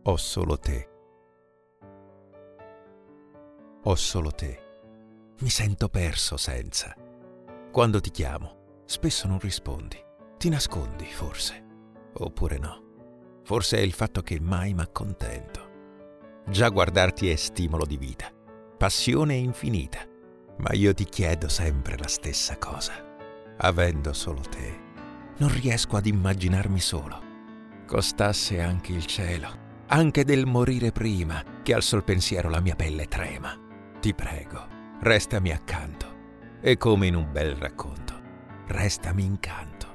Ho solo te. Ho solo te. Mi sento perso senza. Quando ti chiamo, spesso non rispondi. Ti nascondi, forse. Oppure no. Forse è il fatto che mai m'accontento. Già guardarti è stimolo di vita, passione infinita. Ma io ti chiedo sempre la stessa cosa. Avendo solo te, non riesco ad immaginarmi solo. Costasse anche il cielo, anche del morire prima, che al sol pensiero la mia pelle trema. Ti prego, restami accanto, e come in un bel racconto, restami incanto.